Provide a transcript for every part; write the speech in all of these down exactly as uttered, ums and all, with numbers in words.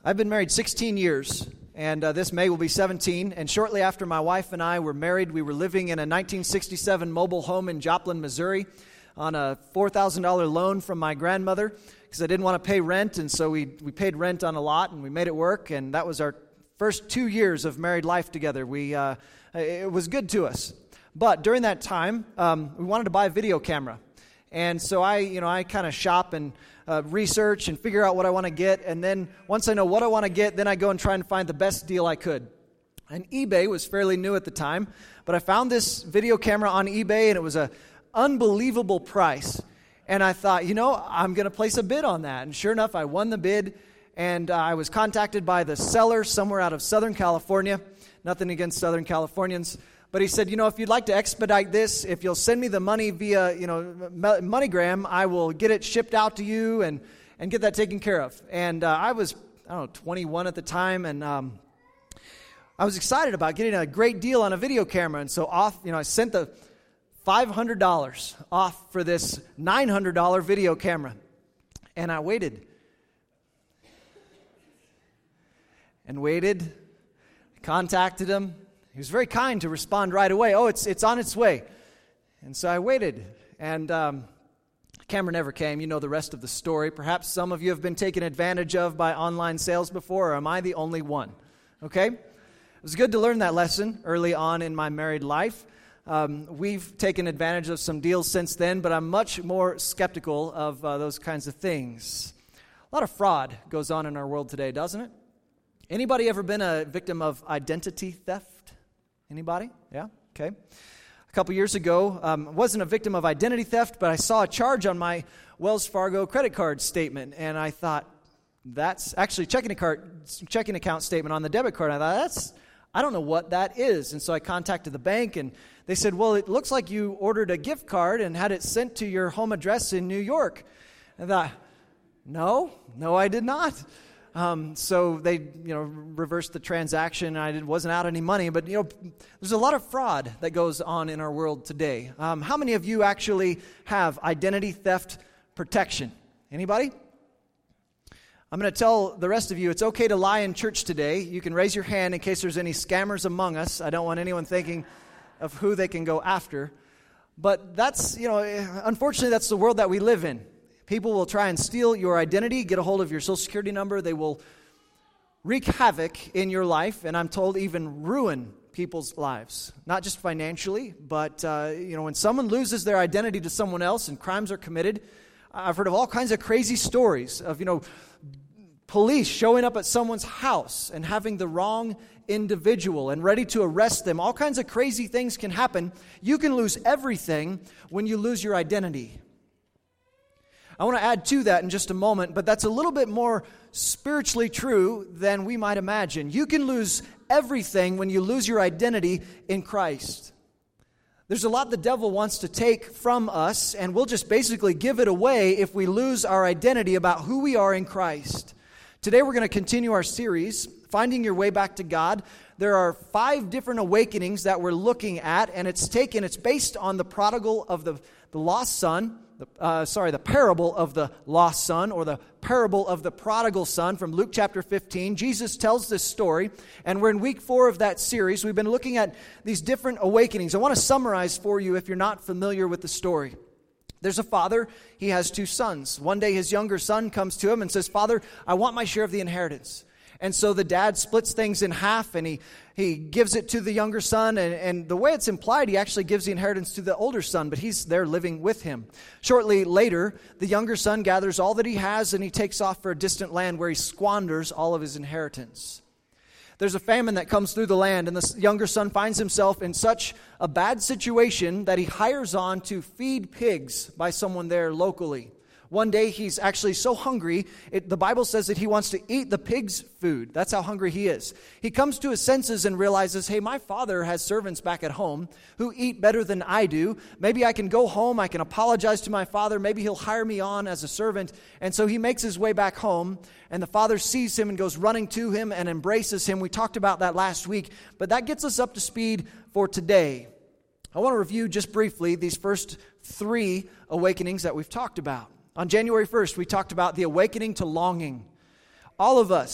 I've been married sixteen years, and uh, this May will be seventeen. And shortly after my wife and I were married, we were living in a nineteen sixty-seven mobile home in Joplin, Missouri, on a four thousand dollars loan from my grandmother because I didn't want to pay rent, and so we, we paid rent on a lot, and we made it work, and that was our first two years of married life together. We uh, it was good to us. But during that time, um, we wanted to buy a video camera. And so I, you know, I kind of shop and uh, research and figure out what I want to get. And then once I know what I want to get, then I go and try and find the best deal I could. And eBay was fairly new at the time, but I found this video camera on eBay, and it was an unbelievable price. And I thought, you know, I'm going to place a bid on that. And sure enough, I won the bid, and uh, I was contacted by the seller somewhere out of Southern California. Nothing against Southern Californians. But he said, you know, if you'd like to expedite this, if you'll send me the money via, you know, MoneyGram, I will get it shipped out to you and, and get that taken care of. And uh, I was, I don't know, twenty-one at the time, and um, I was excited about getting a great deal on a video camera. And so off, you know, I sent the five hundred dollars off for this nine hundred dollars video camera. And I waited. And waited. Contacted him. He was very kind to respond right away. Oh, it's it's on its way. And so I waited, and um, the camera never came. You know the rest of the story. Perhaps some of you have been taken advantage of by online sales before, or am I the only one? Okay? It was good to learn that lesson early on in my married life. Um, we've taken advantage of some deals since then, but I'm much more skeptical of uh, those kinds of things. A lot of fraud goes on in our world today, doesn't it? Anybody ever been a victim of identity theft? Anybody? Yeah? Okay. A couple years ago, um, I wasn't a victim of identity theft, but I saw a charge on my Wells Fargo credit card statement, and I thought, that's actually checking account, checking account statement on the debit card. I thought, that's, I don't know what that is. And so I contacted the bank, and they said, well, it looks like you ordered a gift card and had it sent to your home address in New York. And I thought, no, no, I did not. Um, so they, you know, reversed the transaction. I didn't, wasn't out any money, but, you know, there's a lot of fraud that goes on in our world today. Um, how many of you actually have identity theft protection? Anybody? I'm going to tell the rest of you it's okay to lie in church today. You can raise your hand in case there's any scammers among us. I don't want anyone thinking of who they can go after. But that's, you know, unfortunately, that's the world that we live in. People will try and steal your identity, get a hold of your social security number. They will wreak havoc in your life, and I'm told even ruin people's lives. Not just financially, but, uh, you know, when someone loses their identity to someone else and crimes are committed, I've heard of all kinds of crazy stories of, you know, police showing up at someone's house and having the wrong individual and ready to arrest them. All kinds of crazy things can happen. You can lose everything when you lose your identity. I want to add to that in just a moment, but that's a little bit more spiritually true than we might imagine. You can lose everything when you lose your identity in Christ. There's a lot the devil wants to take from us, and we'll just basically give it away if we lose our identity about who we are in Christ. Today we're going to continue our series, Finding Your Way Back to God. There are five different awakenings that we're looking at, and it's taken, it's based on the prodigal of the, the lost son, Uh, sorry, the parable of the lost son, or the parable of the prodigal son from Luke chapter fifteen. Jesus tells this story, and we're in week four of that series. We've been looking at these different awakenings. I want to summarize for you if you're not familiar with the story. There's a father. He has two sons. One day his younger son comes to him and says, "Father, I want my share of the inheritance." And so the dad splits things in half, and he, he gives it to the younger son. And, and the way it's implied, he actually gives the inheritance to the older son, but he's there living with him. Shortly later, the younger son gathers all that he has, and he takes off for a distant land where he squanders all of his inheritance. There's a famine that comes through the land, and the younger son finds himself in such a bad situation that he hires on to feed pigs by someone there locally. One day he's actually so hungry, it, the Bible says that he wants to eat the pig's food. That's how hungry he is. He comes to his senses and realizes, hey, my father has servants back at home who eat better than I do. Maybe I can go home, I can apologize to my father, maybe he'll hire me on as a servant. And so he makes his way back home, and the father sees him and goes running to him and embraces him. We talked about that last week, but that gets us up to speed for today. I want to review just briefly these first three awakenings that we've talked about. On January first, we talked about the awakening to longing. All of us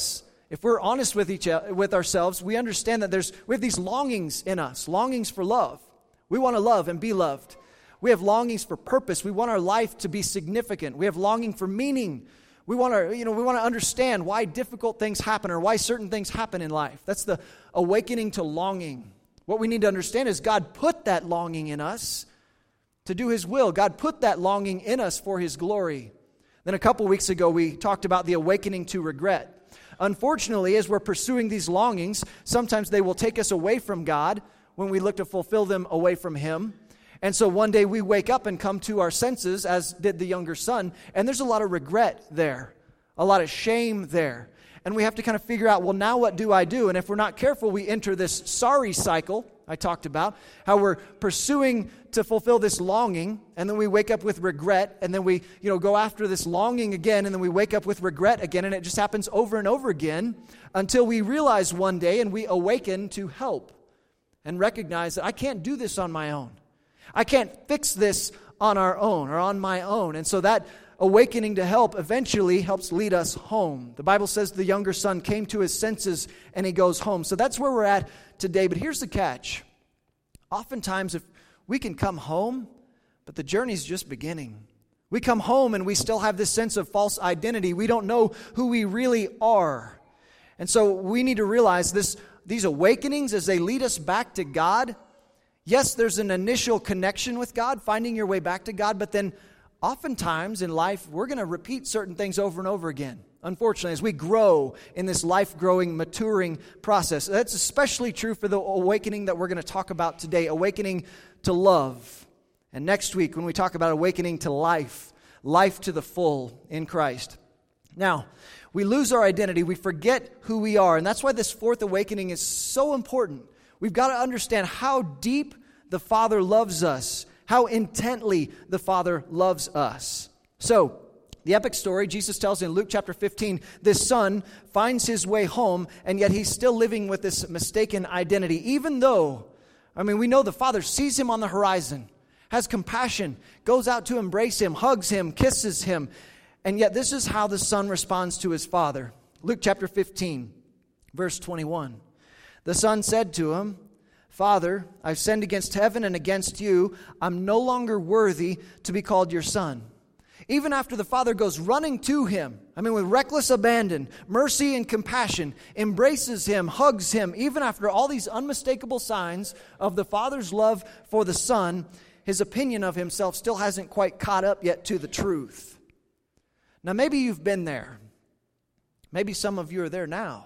if we're honest with each with ourselves, we understand that there's we have these longings in us, longings for love. We want to love and be loved. We have longings for purpose. We want our life to be significant. We have longing for meaning. We want to, you know, we want to understand why difficult things happen or why certain things happen in life. That's the awakening to longing. What we need to understand is God put that longing in us to do His will. God put that longing in us for His glory. Then a couple weeks ago, we talked about the awakening to regret. Unfortunately, as we're pursuing these longings, sometimes they will take us away from God when we look to fulfill them away from Him. And so one day we wake up and come to our senses, as did the younger son, and there's a lot of regret there, a lot of shame there. And we have to kind of figure out, well, now what do I do? And if we're not careful, we enter this sorry cycle I talked about, how we're pursuing to fulfill this longing, and then we wake up with regret, and then we, you know, go after this longing again, and then we wake up with regret again, and it just happens over and over again until we realize one day and we awaken to help and recognize that I can't do this on my own. I can't fix this on our own or on my own. And so that awakening to help eventually helps lead us home. The Bible says the younger son came to his senses and he goes home. So that's where we're at today. But here's the catch. Oftentimes, if we can come home, but the journey's just beginning. We come home and we still have this sense of false identity. We don't know who we really are. And so we need to realize this, these awakenings as they lead us back to God. Yes, there's an initial connection with God, finding your way back to God, but then oftentimes in life, we're going to repeat certain things over and over again. Unfortunately, as we grow in this life-growing, maturing process. That's especially true for the awakening that we're going to talk about today, awakening to love. And next week, when we talk about awakening to life, life to the full in Christ. Now, we lose our identity, we forget who we are, and that's why this fourth awakening is so important. We've got to understand how deep the Father loves us, how intently the Father loves us. So, the epic story, Jesus tells in Luke chapter fifteen, this son finds his way home, and yet he's still living with this mistaken identity. Even though, I mean, we know the Father sees him on the horizon, has compassion, goes out to embrace him, hugs him, kisses him, and yet this is how the son responds to his father. Luke chapter fifteen, verse twenty-one. The son said to him, Father, I've sinned against heaven and against you. I'm no longer worthy to be called your son. Even after the father goes running to him, I mean with reckless abandon, mercy and compassion, embraces him, hugs him, even after all these unmistakable signs of the father's love for the son, his opinion of himself still hasn't quite caught up yet to the truth. Now maybe you've been there. Maybe some of you are there now.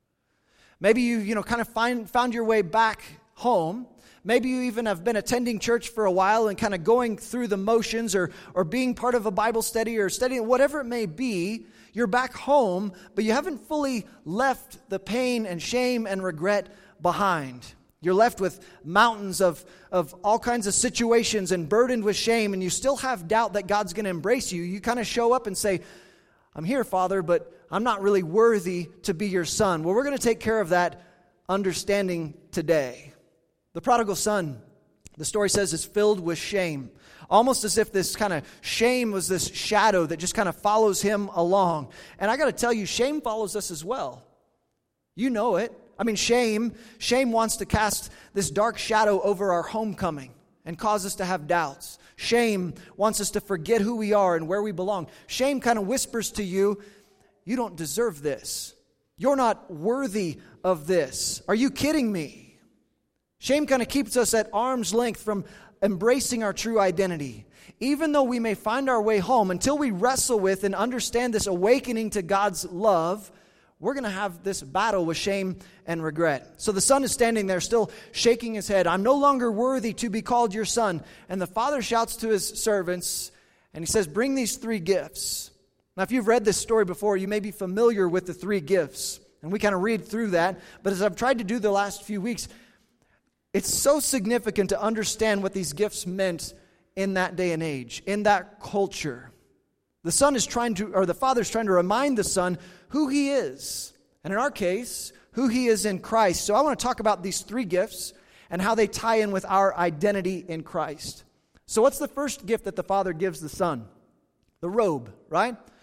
Maybe you, you know, kind of find, found your way back home. Maybe you even have been attending church for a while and kind of going through the motions or, or being part of a Bible study or studying, whatever it may be. You're back home, but you haven't fully left the pain and shame and regret behind. You're left with mountains of, of all kinds of situations and burdened with shame, and you still have doubt that God's going to embrace you. You kind of show up and say, I'm here, Father, but I'm not really worthy to be your son. Well, we're going to take care of that understanding today. The prodigal son, the story says, is filled with shame. Almost as if this kind of shame was this shadow that just kind of follows him along. And I got to tell you, shame follows us as well. You know it. I mean, shame, shame wants to cast this dark shadow over our homecoming and cause us to have doubts. Shame wants us to forget who we are and where we belong. Shame kind of whispers to you, you don't deserve this. You're not worthy of this. Are you kidding me? Shame kind of keeps us at arm's length from embracing our true identity. Even though we may find our way home, until we wrestle with and understand this awakening to God's love, we're going to have this battle with shame and regret. So the son is standing there still shaking his head. I'm no longer worthy to be called your son. And the father shouts to his servants and he says, bring these three gifts. Now, if you've read this story before, you may be familiar with the three gifts. And we kind of read through that. But as I've tried to do the last few weeks, it's so significant to understand what these gifts meant in that day and age, in that culture. The son is trying to, or the father is trying to remind the son who he is. And in our case, who he is in Christ. So I want to talk about these three gifts and how they tie in with our identity in Christ. So what's the first gift that the father gives the son? The robe, right?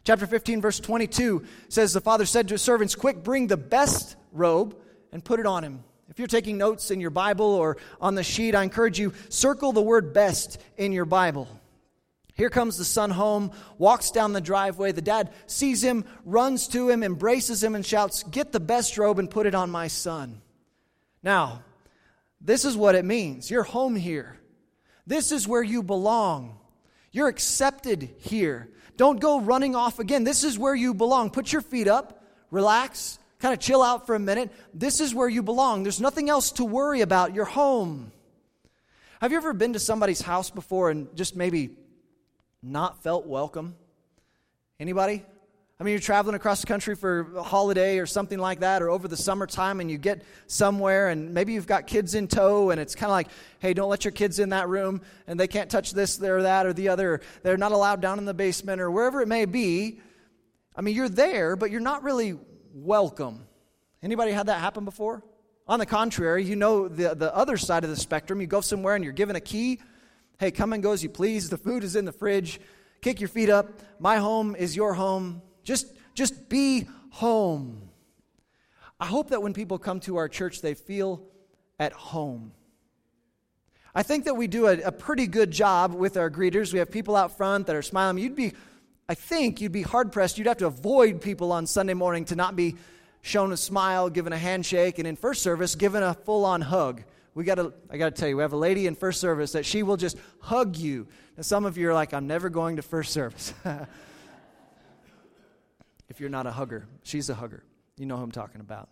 Chapter fifteen, verse twenty-two says, the father said to his servants, quick, bring the best robe and put it on him. If you're taking notes in your Bible or on the sheet, I encourage you, circle the word best in your Bible. Here comes the son home, walks down the driveway. The dad sees him, runs to him, embraces him, and shouts, get the best robe and put it on my son. Now, this is what it means. You're home here. This is where you belong. You're accepted here. Don't go running off again. This is where you belong. Put your feet up, relax, kind of chill out for a minute. This is where you belong. There's nothing else to worry about. You're home. Have you ever been to somebody's house before and just maybe not felt welcome? Anybody? I mean, you're traveling across the country for a holiday or something like that, or over the summertime, and you get somewhere, and maybe you've got kids in tow, and it's kind of like, hey, don't let your kids in that room, and they can't touch this or that or the other. Or they're not allowed down in the basement, or wherever it may be. I mean, you're there, but you're not really welcome. Anybody had that happen before? On the contrary, you know the, the other side of the spectrum. You go somewhere, and you're given a key. Hey, come and go as you please. The food is in the fridge. Kick your feet up. My home is your home. Just, just be home. I hope that when people come to our church, they feel at home. I think that we do a, a pretty good job with our greeters. We have people out front that are smiling. You'd be, I think you'd be hard-pressed. You'd have to avoid people on Sunday morning to not be shown a smile, given a handshake, and in first service, given a full-on hug. We got to, I got to tell you, we have a lady in first service that she will just hug you. And some of you are like, I'm never going to first service. If you're not a hugger, she's a hugger. You know who I'm talking about.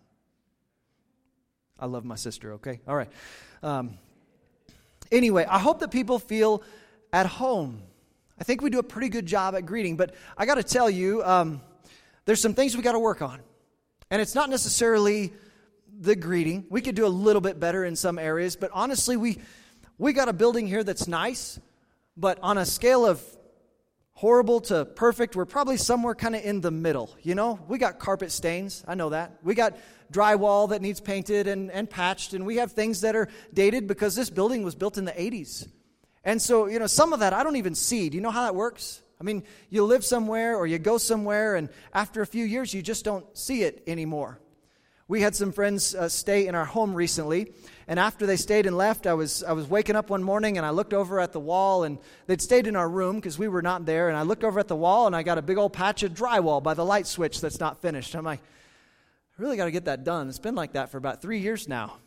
I love my sister, okay? All right. Um, anyway, I hope that people feel at home. I think we do a pretty good job at greeting, but I got to tell you, um, there's some things we got to work on. And it's not necessarily the greeting. We could do a little bit better in some areas, but honestly, we we got a building here that's nice, but on a scale of horrible to perfect, we're probably somewhere kind of in the middle, you know? We got carpet stains, I know that. We got drywall that needs painted and, and patched, and we have things that are dated because this building was built in the eighties. And so, you know, some of that I don't even see. Do you know how that works? I mean, you live somewhere or you go somewhere, and after a few years, you just don't see it anymore. We had some friends uh, stay in our home recently, and after they stayed and left, I was I was waking up one morning, and I looked over at the wall, and they'd stayed in our room because we were not there, and I looked over at the wall, and I got a big old patch of drywall by the light switch that's not finished. I'm like, I really got to get that done. It's been like that for about three years now.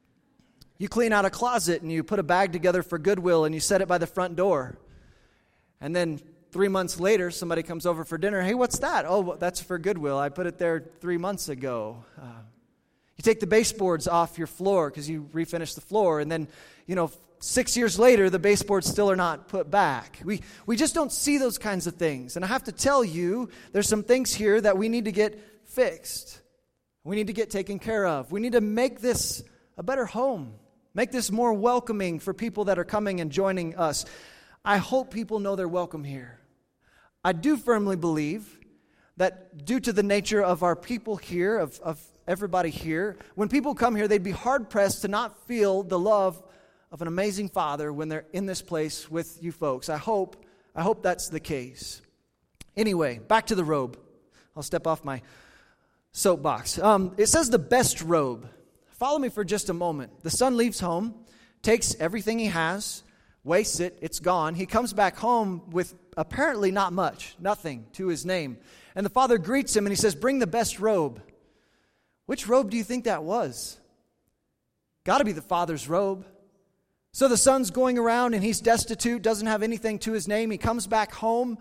You clean out a closet, and you put a bag together for Goodwill, and you set it by the front door, and then three months later, somebody comes over for dinner. Hey, what's that? Oh, that's for Goodwill. I put it there three months ago. Uh, You take the baseboards off your floor because you refinished the floor, and then, you know, six years later, the baseboards still are not put back. We we just don't see those kinds of things. And I have to tell you, there's some things here that we need to get fixed. We need to get taken care of. We need to make this a better home. Make this more welcoming for people that are coming and joining us. I hope people know they're welcome here. I do firmly believe that due to the nature of our people here, of, of everybody here, when people come here, they'd be hard-pressed to not feel the love of an amazing Father when they're in this place with you folks. I hope, I hope that's the case. Anyway, back to the robe. I'll step off my soapbox. Um, it says the best robe. Follow me for just a moment. The son leaves home, takes everything he has, wastes it, it's gone. He comes back home with apparently not much, nothing to his name. And the father greets him and he says, bring the best robe. Which robe do you think that was? Got to be the father's robe. So the son's going around and he's destitute, doesn't have anything to his name. He comes back home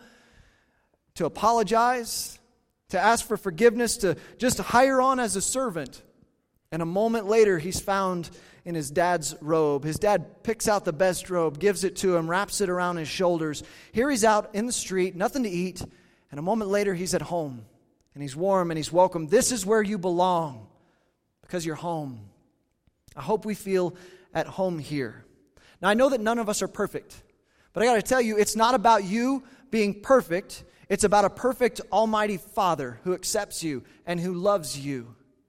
to apologize, to ask for forgiveness, to just hire on as a servant. And a moment later, he's found in his dad's robe. His dad picks out the best robe, gives it to him, wraps it around his shoulders. Here he's out in the street, nothing to eat. And a moment later, he's at home. And he's warm and he's welcome. This is where you belong because you're home. I hope we feel at home here. Now, I know that none of us are perfect. But I got to tell you, it's not about you being perfect. It's about a perfect almighty Father who accepts you and who loves you.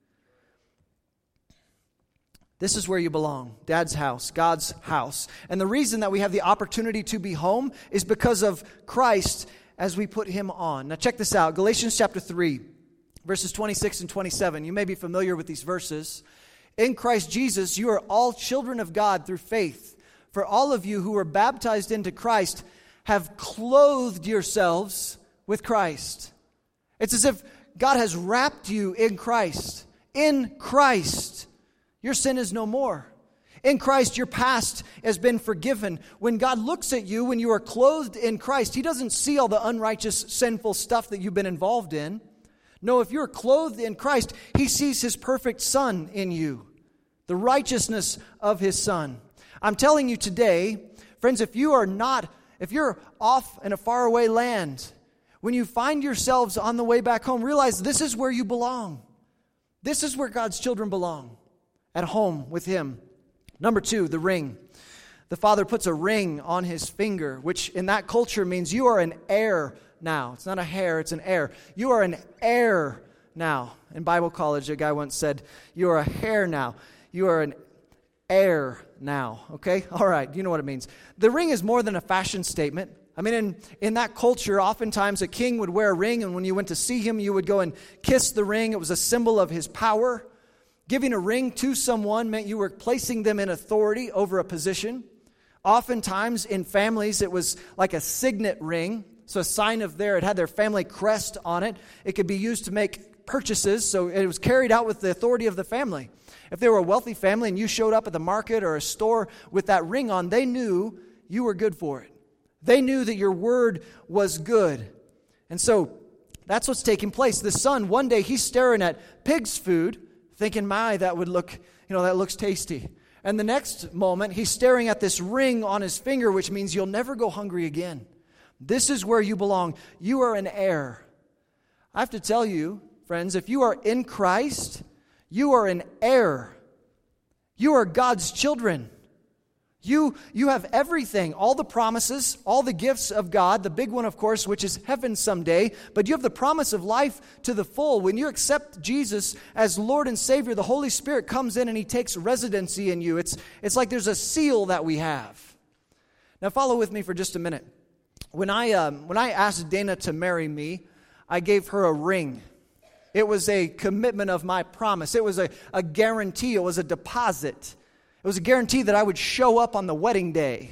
This is where you belong, Dad's house, God's house. And the reason that we have the opportunity to be home is because of Christ as we put him on. Now check this out. Galatians chapter three, verses twenty-six and twenty-seven. You may be familiar with these verses. In Christ Jesus, you are all children of God through faith. For all of you who were baptized into Christ have clothed yourselves with Christ. It's as if God has wrapped you in Christ. In Christ, your sin is no more. In Christ, your past has been forgiven. When God looks at you, when you are clothed in Christ, he doesn't see all the unrighteous, sinful stuff that you've been involved in. No, if you're clothed in Christ, he sees his perfect Son in you, the righteousness of his Son. I'm telling you today, friends, if you are not, if you're off in a faraway land, when you find yourselves on the way back home, realize this is where you belong. This is where God's children belong, at home with him. Number two, the ring. The father puts a ring on his finger, which in that culture means you are an heir now. It's not a hair, it's an heir. You are an heir now. In Bible college, a guy once said, you are a hair now. You are an heir now. Okay? All right, you know what it means. The ring is more than a fashion statement. I mean, in, in that culture, oftentimes a king would wear a ring, and when you went to see him, you would go and kiss the ring. It was a symbol of his power. Giving a ring to someone meant you were placing them in authority over a position. Oftentimes in families, it was like a signet ring, so a sign of their, it had their family crest on it. It could be used to make purchases, so it was carried out with the authority of the family. If they were a wealthy family and you showed up at the market or a store with that ring on, they knew you were good for it. They knew that your word was good. And so that's what's taking place. The son, one day he's staring at pig's food, thinking, my, that would look, you know, that looks tasty. And the next moment, he's staring at this ring on his finger, which means you'll never go hungry again. This is where you belong. You are an heir. I have to tell you, friends, if you are in Christ, you are an heir. You are God's children. You, you have everything, all the promises, all the gifts of God, the big one, of course, which is heaven someday, but you have the promise of life to the full. When you accept Jesus as Lord and Savior, the Holy Spirit comes in and he takes residency in you. It's, it's like there's a seal that we have. Now follow with me for just a minute. When I, um, when I asked Dana to marry me, I gave her a ring. It was a commitment of my promise. It was a, a guarantee. It was a deposit. It was a guarantee that I would show up on the wedding day.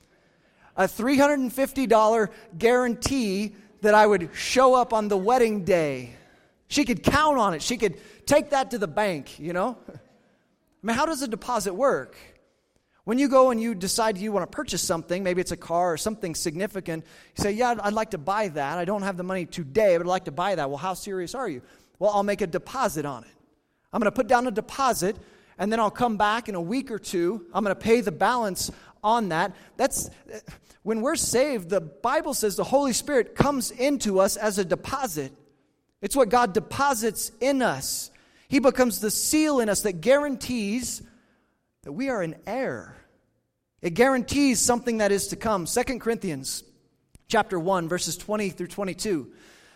A three hundred fifty dollars guarantee that I would show up on the wedding day. She could count on it. She could take that to the bank, you know. I mean, how does a deposit work? When you go and you decide you want to purchase something, maybe it's a car or something significant, you say, yeah, I'd like to buy that. I don't have the money today, but I'd like to buy that. Well, how serious are you? Well, I'll make a deposit on it. I'm going to put down a deposit, and then I'll come back in a week or two. I'm going to pay the balance on that. That's when we're saved, the Bible says the Holy Spirit comes into us as a deposit. It's what God deposits in us. He becomes the seal in us that guarantees that we are an heir. It guarantees something that is to come. Second Corinthians chapter one, verses twenty through twenty-two.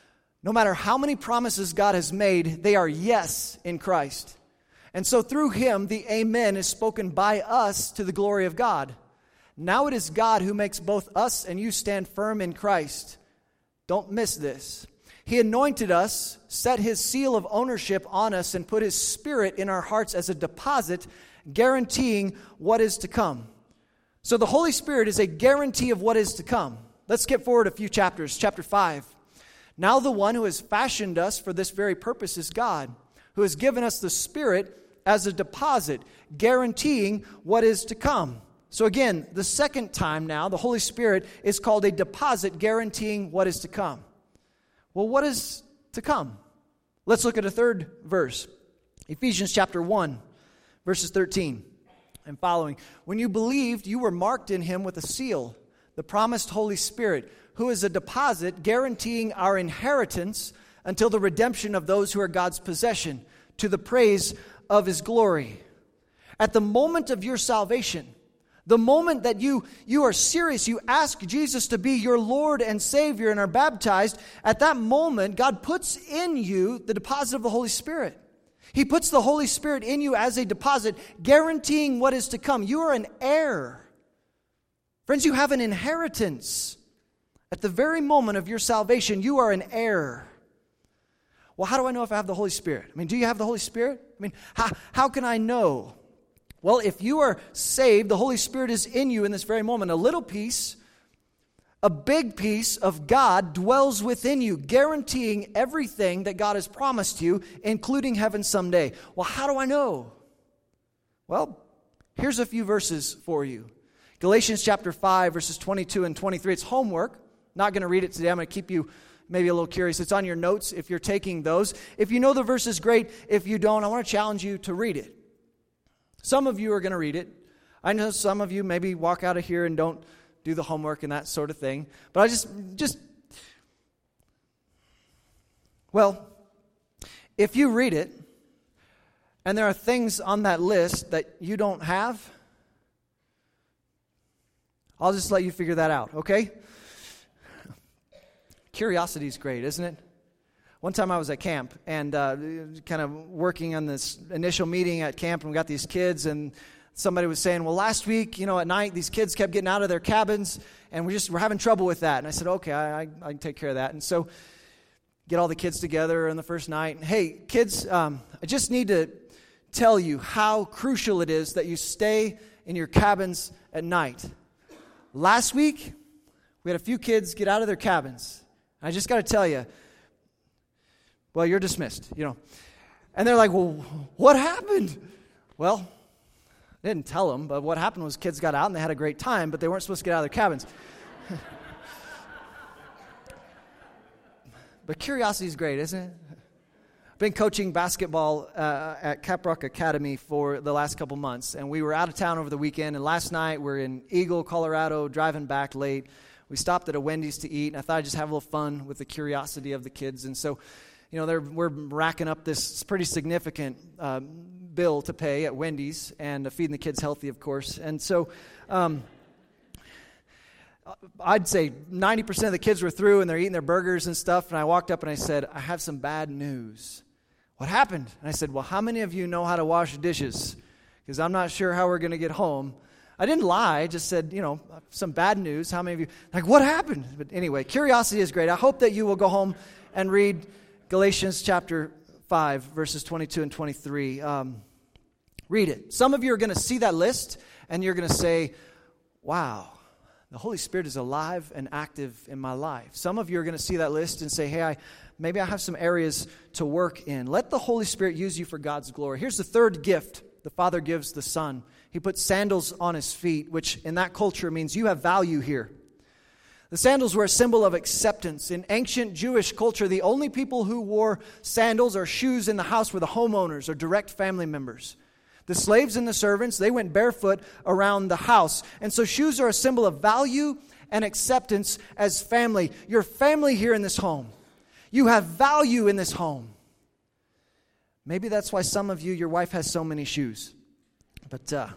No matter how many promises God has made, they are yes in Christ. And so through him, the amen is spoken by us to the glory of God. Now it is God who makes both us and you stand firm in Christ. Don't miss this. He anointed us, set his seal of ownership on us, and put his Spirit in our hearts as a deposit, guaranteeing what is to come. So the Holy Spirit is a guarantee of what is to come. Let's skip forward a few chapters. Chapter five. Now the one who has fashioned us for this very purpose is God, who has given us the Spirit as a deposit, guaranteeing what is to come. So again, the second time now, the Holy Spirit is called a deposit, guaranteeing what is to come. Well, what is to come? Let's look at a third verse. Ephesians chapter one, verses thirteen and following. When you believed, you were marked in him with a seal, the promised Holy Spirit, who is a deposit guaranteeing our inheritance until the redemption of those who are God's possession, to the praise of his glory. At the moment of your salvation, the moment that you, you are serious, you ask Jesus to be your Lord and Savior and are baptized, at that moment, God puts in you the deposit of the Holy Spirit. He puts the Holy Spirit in you as a deposit, guaranteeing what is to come. You are an heir. Friends, you have an inheritance. At the very moment of your salvation, you are an heir. Well, how do I know if I have the Holy Spirit? I mean, do you have the Holy Spirit? I mean, how, how can I know? Well, if you are saved, the Holy Spirit is in you in this very moment. A little piece, a big piece of God dwells within you, guaranteeing everything that God has promised you, including heaven someday. Well, how do I know? Well, here's a few verses for you. Galatians chapter five, verses twenty-two and twenty-three. It's homework. Not going to read it today. I'm going to keep you maybe a little curious. It's on your notes if you're taking those. If you know the verses, great. If you don't, I want to challenge you to read it. Some of you are going to read it. I know some of you maybe walk out of here and don't do the homework and that sort of thing. But I just, just, well, if you read it and there are things on that list that you don't have, I'll just let you figure that out, okay? Curiosity is great, isn't it? One time I was at camp and uh, kind of working on this initial meeting at camp, and we got these kids, and somebody was saying, well, last week, you know, at night, these kids kept getting out of their cabins, and we just we're having trouble with that. And I said, okay, I, I, I can take care of that. And so get all the kids together on the first night. And, hey, kids, um, I just need to tell you how crucial it is that you stay in your cabins at night. Last week, we had a few kids get out of their cabins. I just got to tell you, well, you're dismissed, you know. And they're like, well, what happened? Well, I didn't tell them, but what happened was kids got out and they had a great time, but they weren't supposed to get out of their cabins. But curiosity is great, isn't it? I've been coaching basketball uh, at Caprock Academy for the last couple months, and we were out of town over the weekend, and last night we're in Eagle, Colorado, driving back late. We stopped at a Wendy's to eat, and I thought I'd just have a little fun with the curiosity of the kids. And so, you know, they're, we're racking up this pretty significant uh, bill to pay at Wendy's, and uh, feeding the kids healthy, of course. And so um, I'd say ninety percent of the kids were through, and they're eating their burgers and stuff. And I walked up and I said, I have some bad news. What happened? And I said, well, how many of you know how to wash dishes? Because I'm not sure how we're going to get home. I didn't lie. I just said, you know, some bad news. How many of you, like, what happened? But anyway, curiosity is great. I hope that you will go home and read Galatians chapter five, verses twenty-two and twenty-three. Um, read it. Some of you are going to see that list, and you're going to say, wow, the Holy Spirit is alive and active in my life. Some of you are going to see that list and say, hey, I, maybe I have some areas to work in. Let the Holy Spirit use you for God's glory. Here's the third gift the Father gives the Son. He puts sandals on his feet, which in that culture means you have value here. The sandals were a symbol of acceptance. In ancient Jewish culture, the only people who wore sandals or shoes in the house were the homeowners or direct family members. The slaves and the servants, they went barefoot around the house. And so shoes are a symbol of value and acceptance as family. You're family here in this home. You have value in this home. Maybe that's why some of you, your wife has so many shoes. But uh,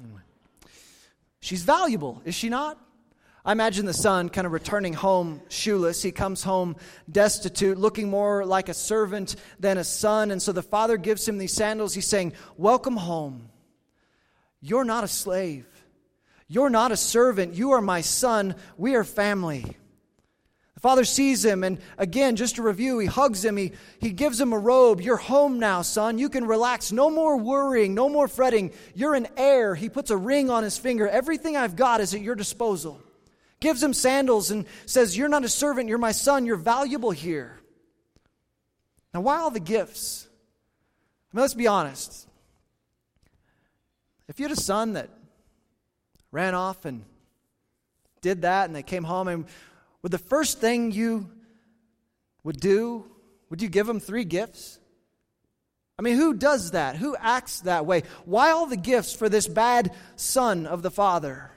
she's valuable, is she not? I imagine the son kind of returning home shoeless. He comes home destitute, looking more like a servant than a son. And so the father gives him these sandals. He's saying, welcome home. You're not a slave. You're not a servant. You are my son. We are family. The father sees him, and again, just to review, he hugs him. He, he gives him a robe. You're home now, son. You can relax. No more worrying. No more fretting. You're an heir. He puts a ring on his finger. Everything I've got is at your disposal. Gives him sandals and says, you're not a servant. You're my son. You're valuable here. Now, why all the gifts? I mean, let's be honest. If you had a son that ran off and did that, and they came home, and would the first thing you would do, would you give them three gifts? I mean, who does that? Who acts that way? Why all the gifts for this bad son of the father?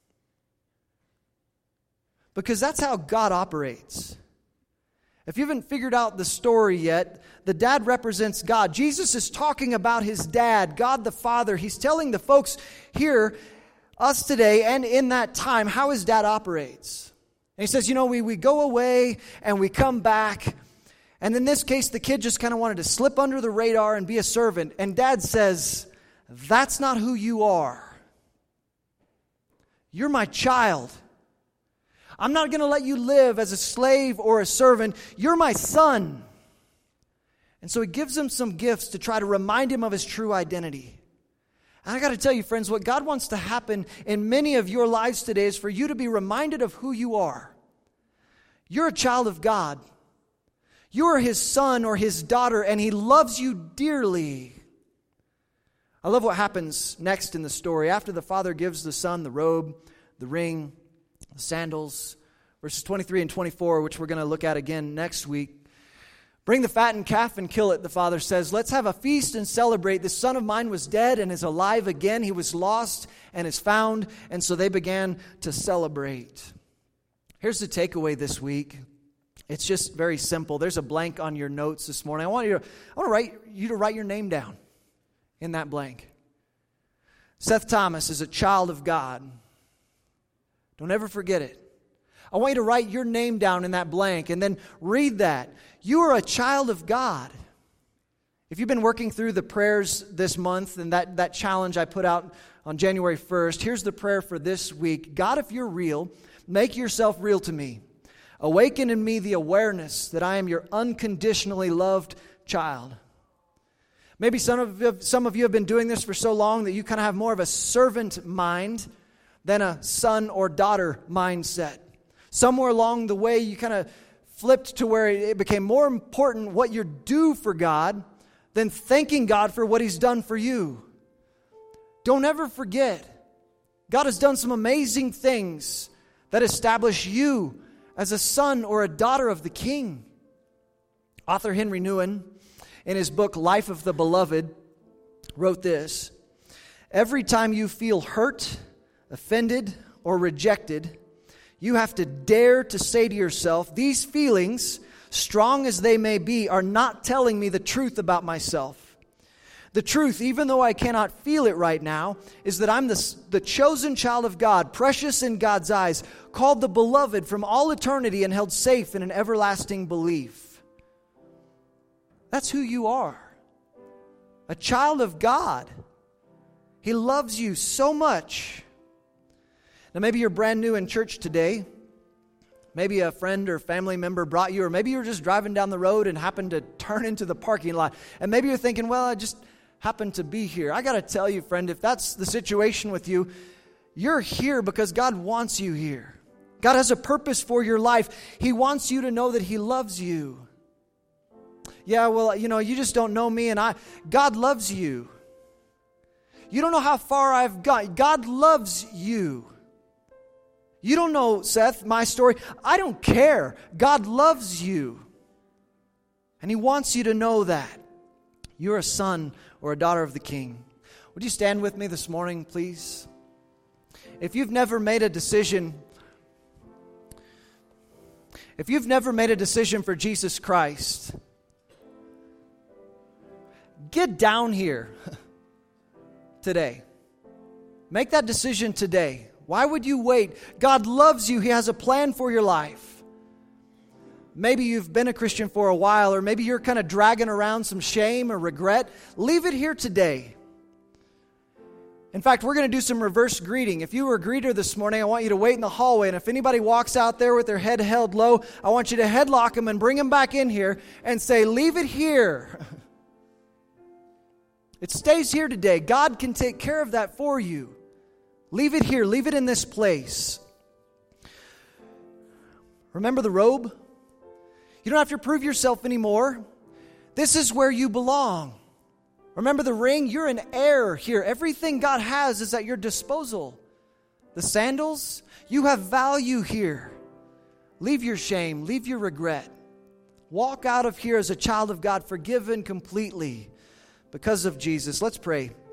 Because that's how God operates. If you haven't figured out the story yet, the dad represents God. Jesus is talking about his dad, God the Father. He's telling the folks here, us today, and in that time, how his dad operates. And he says, you know, we, we go away and we come back. And in this case, the kid just kind of wanted to slip under the radar and be a servant. And dad says, that's not who you are. You're my child. I'm not going to let you live as a slave or a servant. You're my son. And so he gives him some gifts to try to remind him of his true identity. And I got to tell you, friends, what God wants to happen in many of your lives today is for you to be reminded of who you are. You're a child of God. You are his son or his daughter, and he loves you dearly. I love what happens next in the story. After the father gives the son the robe, the ring, the sandals, verses twenty-three and twenty-four, which we're going to look at again next week. Bring the fattened calf and kill it, the father says. Let's have a feast and celebrate. This son of mine was dead and is alive again. He was lost and is found. And so they began to celebrate. Here's the takeaway this week. It's just very simple. There's a blank on your notes this morning. I want you to, I want to write you to write your name down in that blank. Seth Thomas is a child of God. Don't ever forget it. I want you to write your name down in that blank and then read that. You are a child of God. If you've been working through the prayers this month and that, that challenge I put out on January first, here's the prayer for this week. God, if you're real, make yourself real to me. Awaken in me the awareness that I am your unconditionally loved child. Maybe some of you, some of you have been doing this for so long that you kind of have more of a servant mind than a son or daughter mindset. Somewhere along the way, you kind of flipped to where it became more important what you do for God than thanking God for what he's done for you. Don't ever forget, God has done some amazing things that establish you as a son or a daughter of the King. Author Henry Nouwen, in his book Life of the Beloved, wrote this: every time you feel hurt, offended, or rejected, you have to dare to say to yourself, these feelings, strong as they may be, are not telling me the truth about myself. The truth, even though I cannot feel it right now, is that I'm the, the chosen child of God, precious in God's eyes, called the beloved from all eternity and held safe in an everlasting belief. That's who you are. A child of God. He loves you so much. Now, maybe you're brand new in church today. Maybe a friend or family member brought you, or maybe you're just driving down the road and happened to turn into the parking lot. And maybe you're thinking, well, I just happened to be here. I got to tell you, friend, if that's the situation with you, you're here because God wants you here. God has a purpose for your life. He wants you to know that he loves you. Yeah, well, you know, you just don't know me, and I. God loves you. You don't know how far I've got. God loves you. You don't know, Seth, my story. I don't care. God loves you. And he wants you to know that. You're a son or a daughter of the King. Would you stand with me this morning, please? If you've never made a decision, if you've never made a decision for Jesus Christ, get down here today. Make that decision today. Why would you wait? God loves you. He has a plan for your life. Maybe you've been a Christian for a while, or maybe you're kind of dragging around some shame or regret. Leave it here today. In fact, we're going to do some reverse greeting. If you were a greeter this morning, I want you to wait in the hallway. And if anybody walks out there with their head held low, I want you to headlock them and bring them back in here and say, leave it here. It stays here today. God can take care of that for you. Leave it here. Leave it in this place. Remember the robe? You don't have to prove yourself anymore. This is where you belong. Remember the ring? You're an heir here. Everything God has is at your disposal. The sandals? You have value here. Leave your shame. Leave your regret. Walk out of here as a child of God, forgiven completely because of Jesus. Let's pray.